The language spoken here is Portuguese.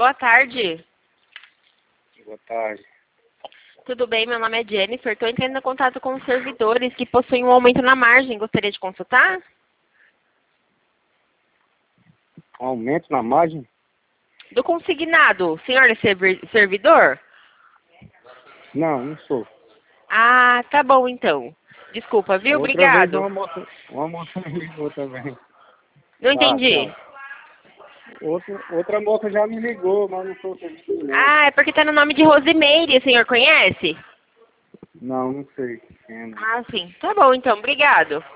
Boa tarde. Boa tarde. Tudo bem? Meu nome é Jennifer. Estou entrando em contato com os servidores que possuem um aumento na margem. Gostaria de consultar? Aumento na margem? Do consignado. O senhor é servidor? Não, não sou. Ah, tá bom então. Desculpa, viu? Outra vez Obrigado. uma moça me ligou também. Não Tá, entendi. tchau. Outra moça já me ligou, mas não sou servidor, não. Ah, é porque tá no nome de Rosimeire. O senhor conhece? Não, não sei. Quem é, não. Ah, sim. Tá bom então. Obrigado.